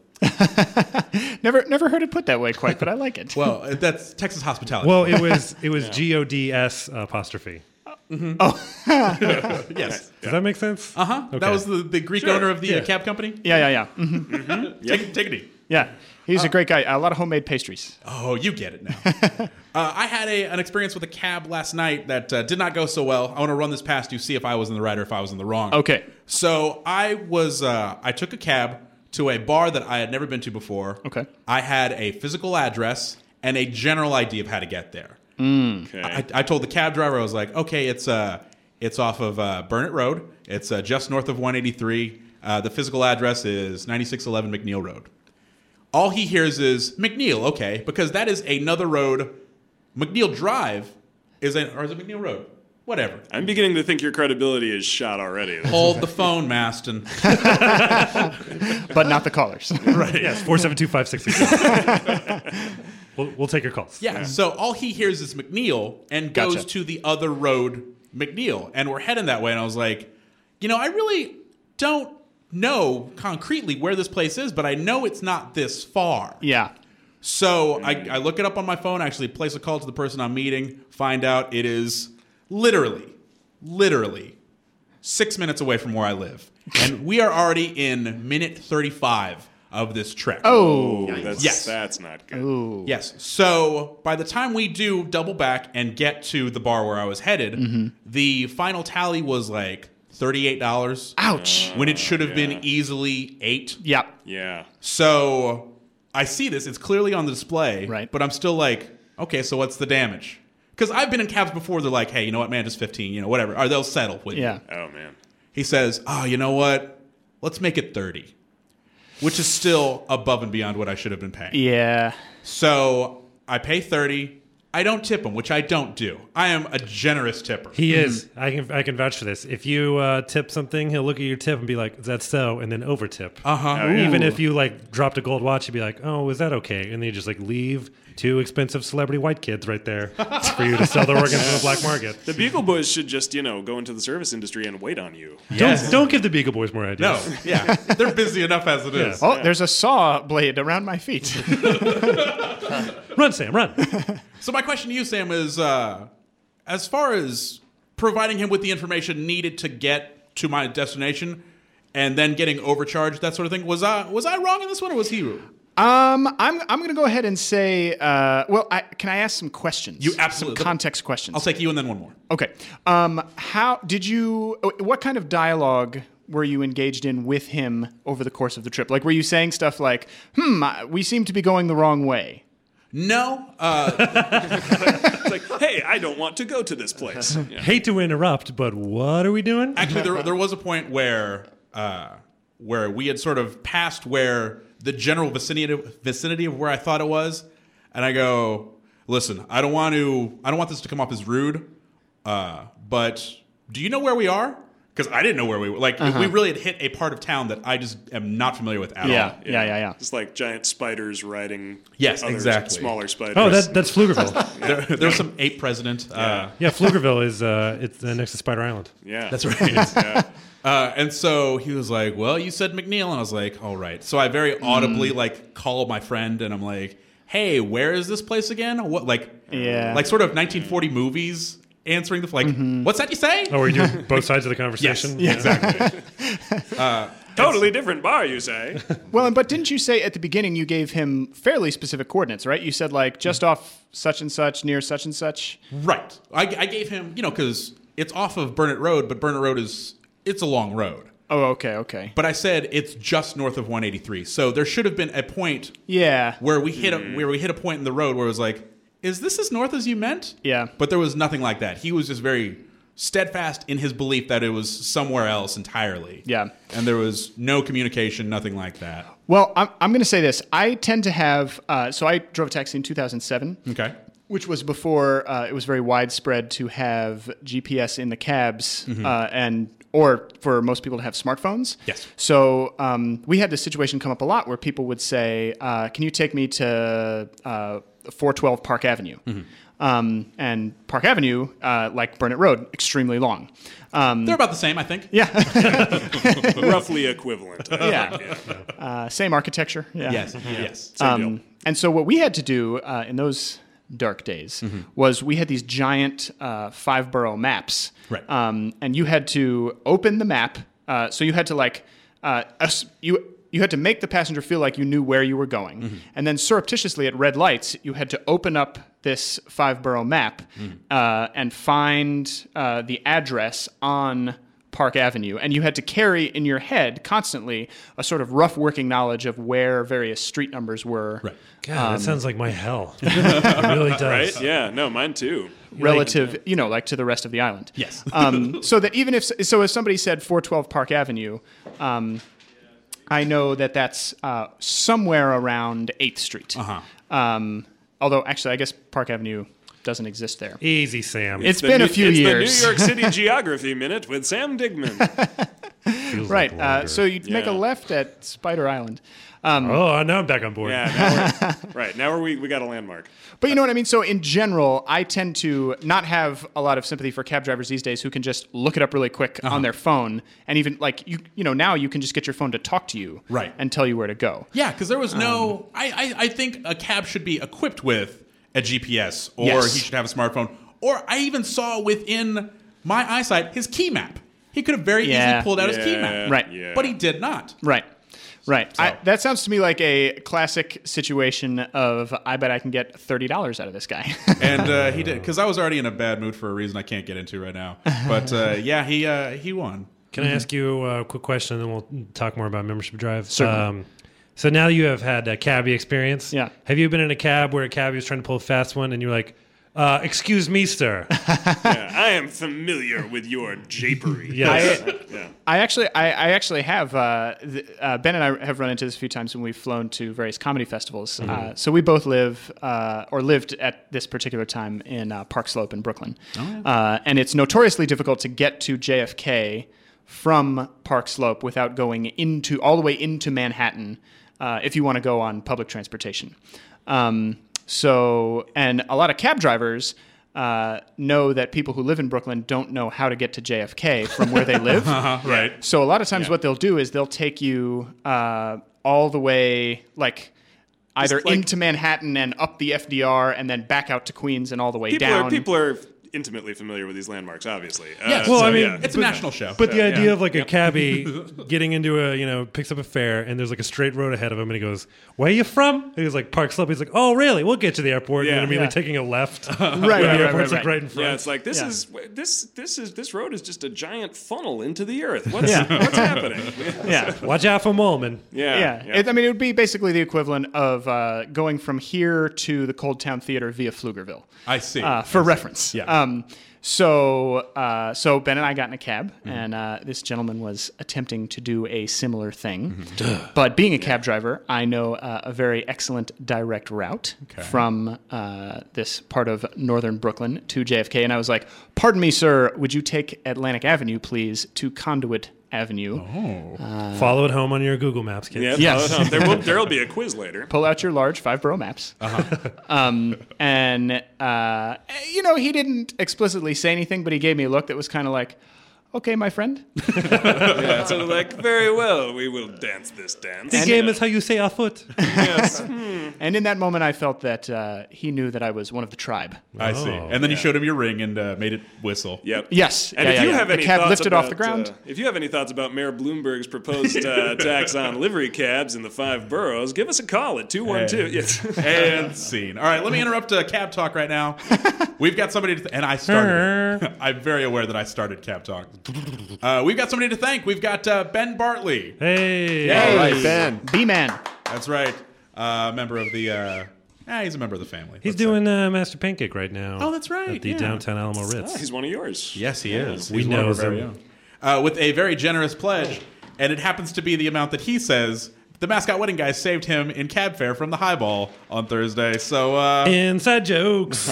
Never, never heard it put that way quite, but I like it. Well, uh, that's Texas hospitality. Well, it was it was G O D S apostrophe. yes. Does that make sense? Uh huh. Okay. That was the, the Greek Sure. owner of the Yeah. uh, cab company. yeah, yeah, yeah, Mhm. Take, take it easy. yeah. He's a great guy. A lot of homemade pastries. Oh, you get it now. uh, I had a, an experience with a cab last night that uh, did not go so well. I want to run this past you, see if I was in the right or if I was in the wrong. Okay. So I was, uh, I took a cab to a bar that I had never been to before. Okay. I had a physical address and a general idea of how to get there. Okay. I, I told the cab driver, I was like, okay, it's uh, it's off of uh, Burnett Road. It's uh, just north of one eighty-three. Uh, the physical address is ninety-six eleven McNeil Road. All he hears is McNeil, okay, because that is another road. McNeil Drive is a, or is it McNeil Road? Whatever. I'm beginning to think your credibility is shot already. Hold the phone, Maston. But not the callers. Right. Yes. Four seven two five six six. We'll, we'll take your calls. Yeah, so all he hears is McNeil and goes Gotcha. to the other road, McNeil, and we're heading that way. And I was like, you know, I really don't know concretely where this place is, but I know it's not this far. Yeah. So I, I look it up on my phone, actually place a call to the person I'm meeting, find out it is literally, literally six minutes away from where I live. And we are already in minute thirty-five of this trek. Oh. That's, Yes. that's not good. Ooh. Yes. So by the time we do double back and get to the bar where I was headed, Mm-hmm. the final tally was like thirty-eight dollars. Ouch. When it should have yeah. been easily eight. Yep. Yeah. So I see this. It's clearly on the display. Right. But I'm still like, okay, so what's the damage? Because I've been in cabs before. They're like, hey, you know what, man, just fifteen, you know, whatever. Or they'll settle with Yeah. you. Oh, man. He says, oh, you know what? Let's make it thirty. Which is still above and beyond what I should have been paying. Yeah. So I pay thirty. I don't tip him, which I don't do. I am a generous tipper. He is. I can I can vouch for this. If you uh, tip something, he'll look at your tip and be like, "Is that so?" And then over tip. Uh huh. Even if you like dropped a gold watch, he'd be like, "Oh, is that okay?" And then you just like leave two expensive celebrity white kids right there for you to sell their organs on the black market. The Beagle Boys should just, you know, go into the service industry and wait on you. Yes. Don't don't give the Beagle Boys more ideas. No. Yeah. They're busy enough as it is. Oh, there's a saw blade around my feet. Run, Sam, run. So my question to you, Sam, is uh, as far as providing him with the information needed to get to my destination and then getting overcharged, that sort of thing, was I was I wrong in this one, or was he? Um, I'm I'm going to go ahead and say, uh, well, I, can I ask some questions? You absolutely- some context questions. I'll take you and then one more. Okay. Um, how did you? What kind of dialogue were you engaged in with him over the course of the trip? Like, were you saying stuff like, "Hmm, we seem to be going the wrong way"? No. Uh, It's like, hey, I don't want to go to this place. Yeah. Hate to interrupt, but what are we doing? actually, there there was a point where uh, where we had sort of passed where the general vicinity vicinity of where I thought it was, and I go, listen, I don't want to I don't want this to come off as rude, uh, but do you know where we are? Because I didn't know where we were. Like, we really had hit a part of town that I just am not familiar with at Yeah, all. yeah, yeah, yeah. Just like giant spiders riding Yes, other exactly. smaller spiders. Oh, that, that's Pflugerville. There, there was some ape president. Uh, Yeah, Pflugerville is uh, it's uh, next to Spider Island. yeah. That's right. Yeah. Uh, and so he was like, well, you said McNeil. And I was like, all right. So I very audibly like call my friend and I'm like, hey, where is this place again? What, like, Yeah. like sort of nineteen forty movies answering the, like, what's that you say? Oh, are you doing both sides of the conversation? Yes, exactly. Totally different bar, you say? Well, but didn't you say at the beginning you gave him fairly specific coordinates, right? You said like just off such and such, near such and such. Right. I, I gave him, you know, because it's off of Burnett Road, but Burnett Road is, it's a long road. Oh, okay, okay. But I said it's just north of one eighty-three. So there should have been a point Yeah. where we hit a, where we hit a point in the road where it was like, is this as north as you meant? Yeah. But there was nothing like that. He was just very steadfast in his belief that it was somewhere else entirely. Yeah. And there was no communication, nothing like that. Well, I'm, I'm going to say this. I tend to have, uh, so I drove a taxi in two thousand seven. Okay. Which was before uh, it was very widespread to have G P S in the cabs, uh, and or for most people to have smartphones. Yes. So um, we had this situation come up a lot where people would say, uh, "Can you take me to uh, four twelve Park Avenue?" Um, and Park Avenue, uh, like Burnett Road, extremely long. Um, They're about the same, I think. yeah, Roughly equivalent. yeah. Uh, same architecture. Yeah. Yes. Yes. Same deal. Um, and so what we had to do uh, in those dark days was we had these giant uh, five borough maps. Right. Um, and you had to open the map. Uh, so you had to like, uh, us- you you had to make the passenger feel like you knew where you were going, Mm-hmm. and then surreptitiously at red lights, you had to open up this five borough map Mm. uh, and find uh, the address on Park Avenue, and you had to carry in your head constantly a sort of rough working knowledge of where various street numbers were. Right. God, that sounds like my hell. It really does. Right? Yeah. No, mine too. Relative, you know, like to the rest of the island. Yes. um, so that even if so, if somebody said four twelve Park Avenue, um, I know that that's uh, somewhere around eighth Street. Uh-huh. Um, although, actually, I guess Park Avenue doesn't exist there. Easy, Sam. It's The been new- a few it's years. the New York City Geography Minute with Sam Digman. Feels Right. like Uh, longer. so you'd make a Yeah. left at Spider Island. Um, oh, now I'm back on board. Yeah. Now we're, right. Now we're, we we got a landmark. But you know what I mean? So in general, I tend to not have a lot of sympathy for cab drivers these days who can just look it up really quick Uh-huh. on their phone. And even like, you you know, now you can just get your phone to talk to you. Right. And tell you where to go. Yeah, because there was no. Um, I, I I think a cab should be equipped with a G P S, or Yes. he should have a smartphone. Or I even saw within my eyesight his key map. He could have very Yeah. easily pulled out his key Yeah, map, Right. Yeah. but he did not. Right. Right. I, So- that sounds to me like a classic situation of I bet I can get thirty dollars out of this guy. And uh, he did, because I was already in a bad mood for a reason I can't get into right now. But uh, yeah, he uh, he won. Can I ask you a quick question, and then we'll talk more about membership drive? Certainly. Um, so now that you have had a cabbie experience, Yeah. have you been in a cab where a cabbie was trying to pull a fast one, and you're like, uh, "Excuse me, sir." Yeah, I am familiar with your japery. Yes. Yeah. I actually, I, I actually have. Uh, th- uh, Ben and I have run into this a few times when we've flown to various comedy festivals. Uh, so we both live, uh, or lived at this particular time in uh, Park Slope in Brooklyn, uh, and it's notoriously difficult to get to J F K from Park Slope without going into all the way into Manhattan uh, if you want to go on public transportation. Um, so, and a lot of cab drivers. Uh, know that people who live in Brooklyn don't know how to get to J F K from where they live. Right. So a lot of times what they'll do is they'll take you uh, all the way, like, either like- into Manhattan and up the F D R and then back out to Queens and all the way People down. are people are intimately familiar with these landmarks, obviously. Uh, Yes. Well, so, I mean, yeah. It's a national show. But the Yeah. idea of like a cabbie getting into a, you know, picks up a fare and there's like a straight road ahead of him and he goes, "Where are you from?" And he's like, "Park Slope." He's like, "Oh, really? We'll get to the airport." Yeah. And then immediately Yeah. taking a left. right, When right, the right, airport's right, like right. right in front. Yeah, it's like this Yeah. is this this is this road is just a giant funnel into the earth. What's Yeah. what's happening? Yeah. Watch out for Molman. Yeah, Yeah, It, I mean, it would be basically the equivalent of uh, going from here to the Cold Town Theater via Pflugerville. I see. Uh, for reference. Yeah. Um, so, uh, so Ben and I got in a cab, Mm-hmm. and uh, this gentleman was attempting to do a similar thing. Mm-hmm. But being a cab driver, I know uh, a very excellent direct route from uh, this part of northern Brooklyn to J F K. And I was like, "Pardon me, sir, would you take Atlantic Avenue, please, to Conduit Avenue? Oh. Follow it home on your Google Maps, kids. Yeah, Yes. follow it home. There will there'll be a quiz later. Pull out your large five borough maps." um, and, uh, you know, he didn't explicitly say anything, but he gave me a look that was kind of like, "Okay, my friend." Yeah, so like, very well, we will dance this dance. The game is how you say afoot. Yes. And in that moment, I felt that uh, he knew that I was one of the tribe. I see. Oh, And then you showed him your ring and uh, made it whistle. Yep. Yes. And Yeah, if yeah, you yeah. have The any cab thoughts lifted about, off the ground. uh, if you have any thoughts about Mayor Bloomberg's proposed uh, tax on livery cabs in the five boroughs, give us a call at two one two. Yes. And scene. All right, let me interrupt uh, cab talk right now. We've got somebody to th- and I started it. I'm very aware that I started cab talk. Uh, we've got somebody to thank. We've got uh, Ben Bartley. Hey. Yeah. All right, Ben. B-Man. That's right. Uh, member of the. Uh, ah, he's a member of the family. He's let's say. doing uh, Master Pancake right now. Oh, that's right, At the yeah. downtown Alamo Ritz. Oh, he's one of yours. Yes, he is. We He's one of know our very him. own. Uh, with a very generous pledge, and it happens to be the amount that he says. The Mascot Wedding guy saved him in cab fare from the highball on Thursday. So, uh, Inside jokes.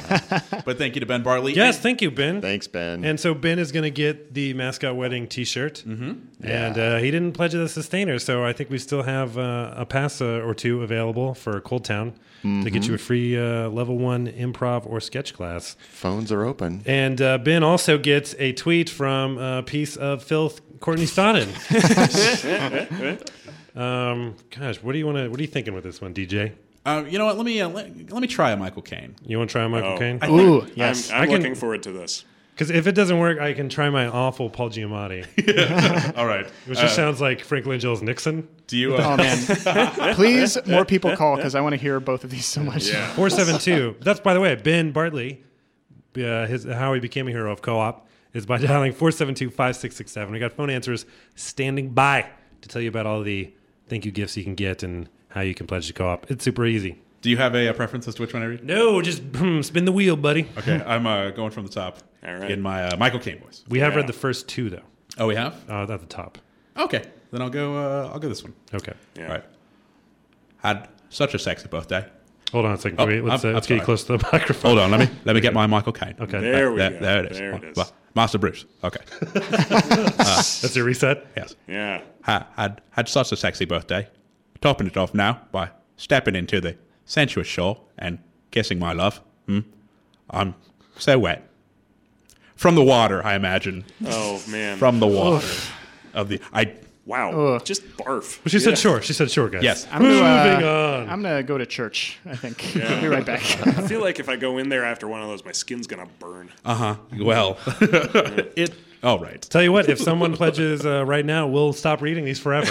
but thank you to Ben Bartley. Yes, thank you, Ben. Thanks, Ben. And so Ben is going to get the Mascot Wedding T-shirt, mm-hmm. and uh, he didn't pledge the sustainer, so I think we still have uh, a pass uh, or two available for Cold Town Mm-hmm. to get you a free uh, level one improv or sketch class. Phones are open. And uh, Ben also gets a tweet from a piece of filth, Courtney Stodden. um, gosh, what do you want to? What are you thinking with this one, D J? Uh, you know what? Let me uh, let, let me try a Michael Caine. You want to try a Michael Oh. Caine? I Ooh, think- yes. I'm, I'm I can- looking forward to this. Because if it doesn't work, I can try my awful Paul Giamatti, All right. which just sounds like Frank Langella's Nixon. Do you? Oh Uh, man, please more people call because I want to hear both of these so much. Yeah. four seven two. That's, by the way, Ben Bartley, uh, his, how he became a hero of co-op is by dialing four seven two, five six six seven. We got phone answers standing by to tell you about all the thank you gifts you can get and how you can pledge to co-op. It's super easy. do you have a, a preference as to which one I read? No, just spin the wheel, buddy. Okay, I'm uh, going from the top. All right. In my uh, Michael Caine voice. We have Yeah. read the first two, though. Oh, we have. Uh, at the top. Okay, then I'll go. Uh, I'll go this one. Okay. Yeah. All right. Had such a sexy birthday. Hold on a second. Oh, Wait, let's, I'm- uh, let's I'm get you close to the microphone. Hold on, let me let me get my Michael Caine. Okay. There we there, go. there it is. There it is. Ma- Master Bruce. Okay. That's your reset? Yes. Yeah. Ha- had had such a sexy birthday. Topping it off now by stepping into the sensuous shore and kissing my love. Hmm? I'm so wet. From the water, I imagine. Oh man. From the water of the I. wow. Just barf. Well, she Yeah. said sure. She said sure, guys. Yes. I'm gonna, Moving uh, on. I'm gonna go to church. I think. I'll be right back. I feel like if I go in there after one of those, my skin's gonna burn. Uh huh. Well, it. All right. Tell you what, if someone pledges uh, right now, we'll stop reading these forever.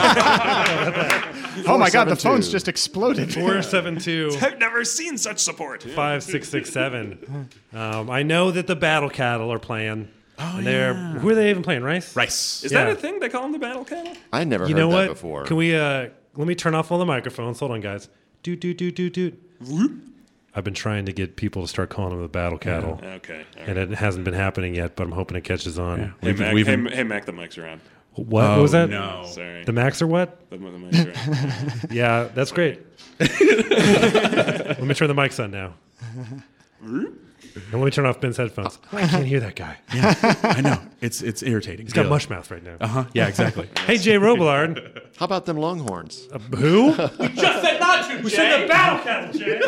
Oh my god, the seven two. phone's just exploded. four seven two, I've never seen such support. five six six seven. Um, I know that the Battle Cattle are playing. Oh, and they're, yeah. Who are they even playing, Rice? Rice. Is Yeah. that a thing? They call them the battle cattle? I never You heard know that what? before. Can we, uh, let me turn off all the microphones. Hold on, guys. Doot, doot, doot, doot, doot. I've been trying to get people to start calling them the Battle Cattle. Okay. All right. And it hasn't been happening yet, but I'm hoping it catches on. Hey, We've- Mac, we've hey, been- hey, Mac, the mic's around. What, what Oh, was that? no. Sorry. The Macs are what? The, the mic's around. Yeah, that's great. Let me turn the mics on now. And let me turn off Ben's headphones. I can't hear that guy. I know. It's it's irritating. He's got mush mouth right now. Uh huh. Yeah. Exactly. Hey, Jay Robillard. How about them Longhorns? Uh, who? Just said not to, We said the Battle Cattle, Jay.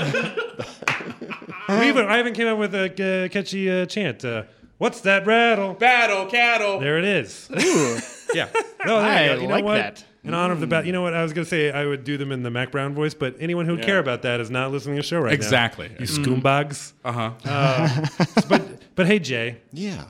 we even, I even came up with a uh, catchy uh, chant. Uh, What's that rattle? Battle cattle. There it is. Yeah. No, there I you go. You know like what? that. In honor of the bat, you know what? I was going to say I would do them in the Mac Brown voice, but anyone who would care about that is not listening to the show right Exactly. now. You scoombags. Uh huh. But but hey, Jay, Yeah.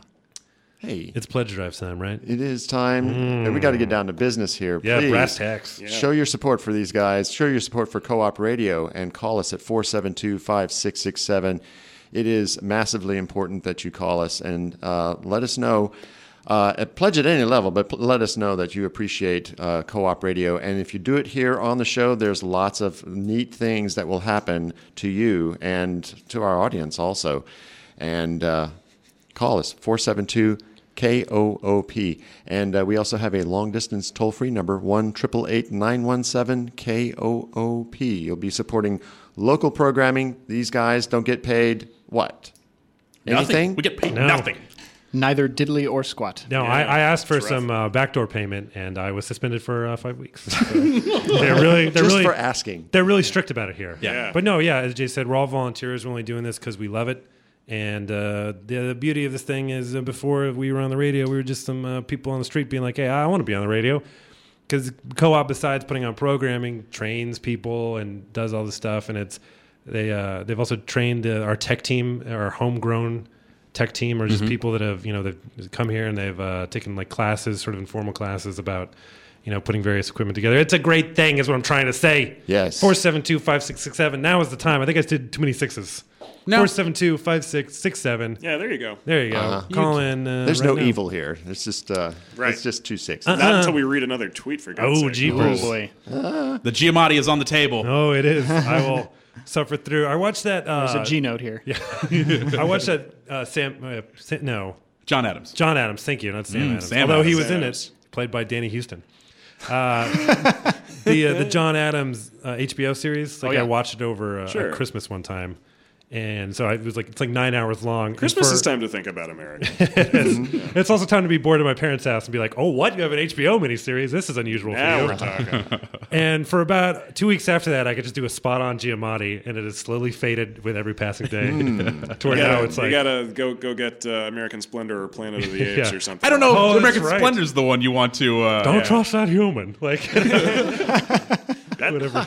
Hey, it's pledge drive time, right? it is time. and We got to get down to business here. Yeah, Please. brass tacks. Show your support for these guys. Show your support for Co-op Radio and call us at four seven two, five six six seven. It is massively important that you call us and uh, let us know. Uh, at pledge at any level, but pl- let us know that you appreciate uh, Co-op Radio. And if you do it here on the show, there's lots of neat things that will happen to you and to our audience also. And uh, call us, four seven two K O O P. And uh, we also have a long-distance toll-free number, one eight eight eight, nine one seven, K O O P. You'll be supporting local programming. These guys don't get paid what? Nothing. Anything? We get paid No. nothing. Neither diddly or squat. No, Yeah, I, I asked for it's rough. some uh, backdoor payment, and I was suspended for uh, five weeks. they're really, they're Just really, for asking. they're really strict about it here. Yeah. But no, yeah, as Jay said, we're all volunteers. We're only doing this because we love it. And uh, the, the beauty of this thing is, uh, before we were on the radio, we were just some uh, people on the street being like, "Hey, I want to be on the radio." Because Co-op, besides putting on programming, trains people and does all this stuff, and it's they uh, they've also trained uh, our tech team, our homegrown tech team, or just people that have you know they've come here and they've uh, taken like classes, sort of informal classes about you know putting various equipment together. It's a great thing, is what I'm trying to say. Yes. Four seven two five six six seven. Now is the time. I think I did too many sixes. No. Four seven two five six six seven. Yeah, there you go. There you go. Uh-huh. Call in. Uh, There's right no now. evil here. It's just uh, Right. it's just two sixes. Not until we read another tweet, for God's Oh, sake. jeepers. Oh boy. The Giamatti is on the table. Oh, it is. I will suffer through. I watched that. Uh, There's a G note here. Yeah. I watched that. Uh, Sam. Uh, Sa- no, John Adams. John Adams. Thank you, not Sam Mm, Adams. Sam Although he Adams. was Sam in Adams. it, played by Danny Houston. Uh, the uh, the John Adams uh, H B O series. Like Oh, yeah. I watched it over uh, Sure. at Christmas one time. And so I, it was like it's like nine hours long. And Christmas for- is time to think about America. It's also time to be bored at my parents' house and be like, "Oh, what? You have an H B O miniseries? This is unusual Now for we're you." talking. And for about two weeks after that, I could just do a spot on Giamatti, and it has slowly faded with every passing day. Toward You now, gotta, it's you like gotta go go get uh, American Splendor or Planet of the Apes Yeah. or something. I don't know. Oh, if that's American right. Splendor's the one you want to. Uh, don't yeah. trust that human. Like That- whatever.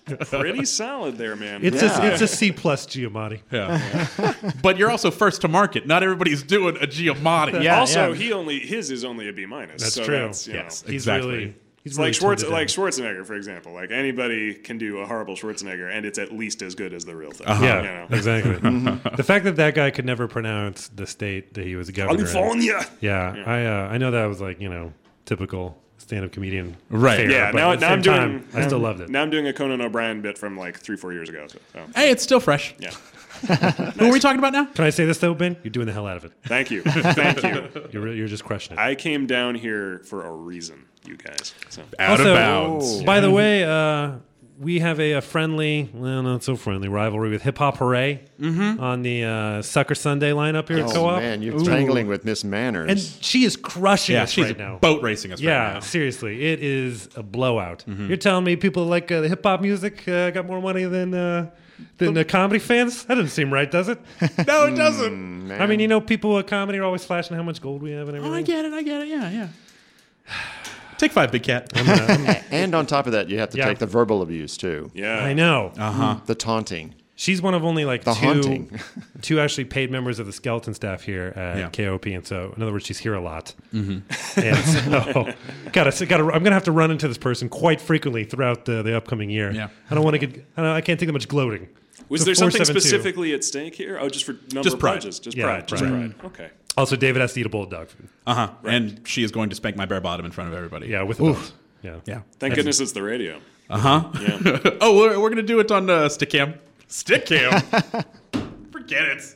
Pretty solid there, man. It's Yeah. a it's a C plus Giamatti. Yeah. But you're also first to market. Not everybody's doing a Giamatti. Yeah, also, yeah. he only his is only a B minus. That's so true. That's, you Yes. know, He's Exactly. really he's it's really like Schwarz, toned it like down. Schwarzenegger, for example. Like anybody can do a horrible Schwarzenegger, and it's at least as good as the real thing. Yeah, You know? exactly. The fact that that guy could never pronounce the state that he was a governor in. California. Yeah, I uh, I know that was like, you know, typical stand-up comedian. Right. fare, Yeah. but Now, at the now same I'm doing. time, I still loved it. Now I'm doing a Conan O'Brien bit from like three, four years ago. So, so, Hey, it's still fresh. yeah. Who are we talking about now? Can I say this though, Ben? You're doing the hell out of it. Thank you. Thank you. You're really, you're just crushing it. I came down here for a reason, you guys. So. Out Also, of bounds. By the way, uh, we have a, a friendly, well, not so friendly rivalry with Hip Hop Hooray on the uh, Sucker Sunday lineup here at Oh Co-op. man, you're tangling with Miss Manners. And she is crushing Yeah, us she's right now. boat racing us Yeah, right now. seriously, it is a blowout. You're telling me people like uh, the hip hop music uh, got more money than uh, than uh, comedy fans? That doesn't seem right, does it? No, it doesn't. Man. I mean, you know, people at comedy are always flashing how much gold we have and Oh, everything. I get it. I get it. Yeah, yeah. Take five, Big Cat. and on top of that, you have to Yeah. take the verbal abuse too. Yeah. I know. The taunting. She's one of only like The two, haunting. two actually paid members of the skeleton staff here at Yeah. K O P, and so in other words, she's here a lot. Mm-hmm. And so, gotta, gotta, I'm gonna have to run into this person quite frequently throughout the, the upcoming year. Yeah. I don't want to get, I, don't, I can't take that much gloating. Was So there something four seven two. specifically at stake here? Oh, just for number Just of pride. pledges. Just Yeah, pride. Just pride. pride. Okay. Also, David has to eat a bowl of dog food. Uh huh. And she is going to spank my bare bottom in front of everybody. Yeah, with the belt. Yeah. Yeah. Thank goodness it's the radio. Uh huh. Yeah. Oh, we're, we're gonna do it on uh, Stickcam. Stickcam. Forget it.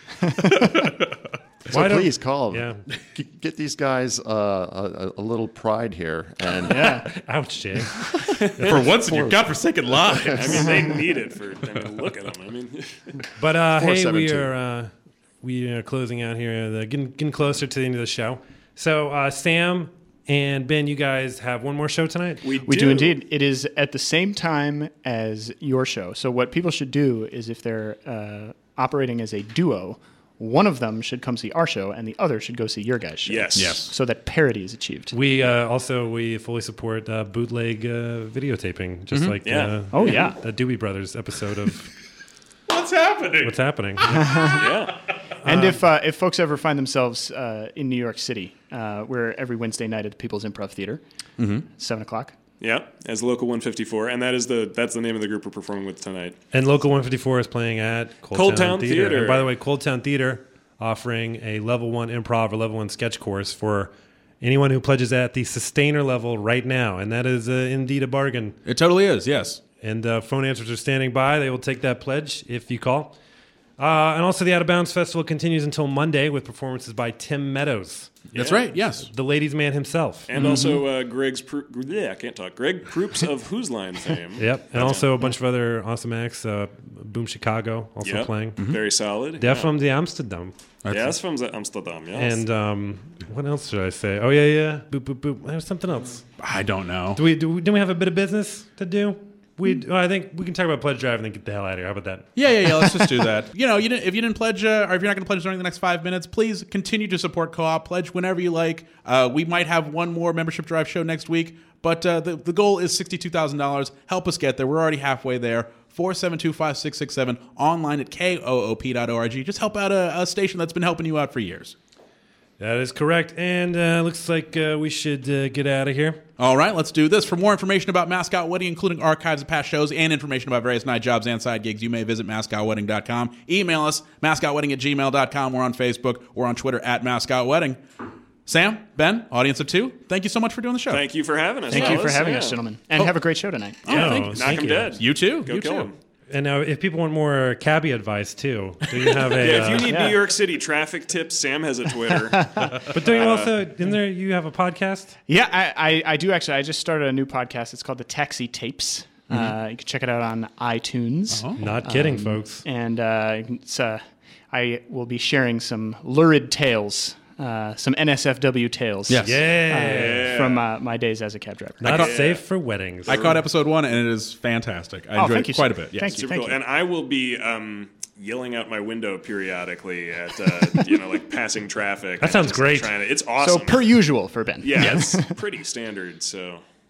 So Why don't- please call. Yeah. G- Get these guys uh, a, a little pride here, and Ouch, Jay. For once in your godforsaken lives. I mean, they need it for. I mean, look at them. I mean, But uh, hey, seven we two. are uh, we are closing out here, the, getting, getting closer to the end of the show. So uh, Sam and Ben, you guys have one more show tonight. we We do indeed. It is at the same time as your show. So what people should do is if they're uh, operating as a duo, one of them should come see our show and the other should go see your guys' show. Yes. Yes. So that parity is achieved. We uh, also we fully support uh, bootleg uh, videotaping, just like Yeah. uh, Oh, yeah. the Doobie Brothers episode of What's happening? What's Happening. Yeah. And if uh, if folks ever find themselves uh, in New York City, uh, we're every Wednesday night at the People's Improv Theater, seven o'clock. Yeah. As Local one fifty-four, and that is the that's the name of the group we're performing with tonight. And Local one fifty-four is playing at Cold, Cold Town, Town Theater. Theater. And by the way, Cold Town Theater offering a level one improv or level one sketch course for anyone who pledges at the sustainer level right now. And that is uh, indeed a bargain. It totally is, yes. And uh, phone answers are standing by. They will take that pledge if you call. Uh, and also, the Out of Bounds Festival continues until Monday with performances by Tim Meadows, That's Yeah. right, yes. the ladies' man himself. And also uh, Greg's, Pro- yeah, I can't talk. Greg Proops of Whose Line fame. Yep. And also a bunch of other awesome acts. Uh, Boom Chicago also Yep. playing. Very solid. They're yeah. from the Amsterdam. Yeah, that's from Amsterdam. Yes. And um, what else should I say? Oh, yeah, yeah. Boop, boop, boop. There's something else. I don't know. Do we, do we, do we have a bit of business to do? We, oh, I think we can talk about Pledge Drive and then get the hell out of here. How about that? Yeah, yeah, yeah. Let's just do that. You know, you didn't, if you didn't pledge, uh, or if you're not going to pledge during the next five minutes, please continue to support Co-op. Pledge whenever you like. Uh, we might have one more membership drive show next week, but uh, the the goal is sixty-two thousand dollars. Help us get there. We're already halfway there. four seven two, five six six seven online at K O O P dot org. Just help out a, a station that's been helping you out for years. That is correct. And uh, looks like uh, we should uh, get out of here. All right, let's do this. For more information about Mascot Wedding, including archives of past shows and information about various night jobs and side gigs, you may visit mascot wedding dot com. Email us, mascot wedding at gmail dot com. We're on Facebook. We're on Twitter at Mascot Wedding. Sam, Ben, audience of two, thank you so much for doing the show. Thank you for having us. Thank you for fellas. having Yeah. us, gentlemen. And have a great show tonight. Oh, Yeah, thank you. Knock thank him you. dead. You too. Go you kill too. him. And now, if people want more cabbie advice too, do you have a? Yeah, if you uh, need Yeah. New York City traffic tips, Sam has a Twitter. but don't you also? Isn't there? You have a podcast? Yeah, I, I, I do actually. I just started a new podcast. It's called The Taxi Tapes. Uh, you can check it out on iTunes. Not kidding, folks. And uh, it's, uh, I will be sharing some lurid tales, uh, some N S F W tales Yes. Yeah. uh, from uh, my days as a cab driver. Not safe for weddings. I caught episode one, and it is fantastic. I Oh, enjoyed thank it you, quite a sir. bit. Yes. Thank you. Super cool. And I will be um, yelling out my window periodically at, uh, you know, like passing traffic. That and sounds just great. Trying to, it's So awesome. per usual for Ben. yeah, it's pretty standard. So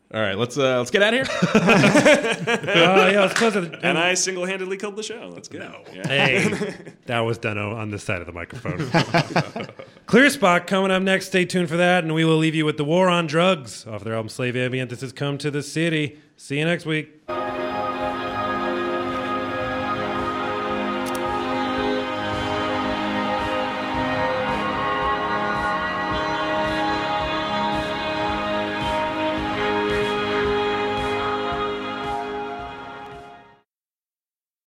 All right, let's uh, let's get out of here. Uh, yeah, let's close it. And I single-handedly killed the show. Let's go. Yeah. Hey, that was done o- on this side of the microphone. Clear Spot coming up next. Stay tuned for that, and we will leave you with The War on Drugs off their album Slave Ambient. This has Come to the City. See you next week.